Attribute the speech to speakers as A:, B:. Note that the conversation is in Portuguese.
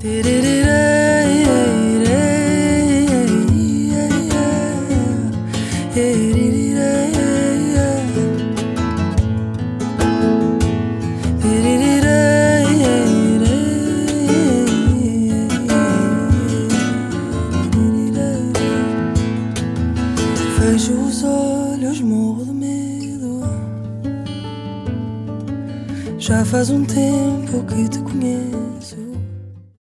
A: Vejo os olhos, morro de medo. Já faz um tempo que te conheço.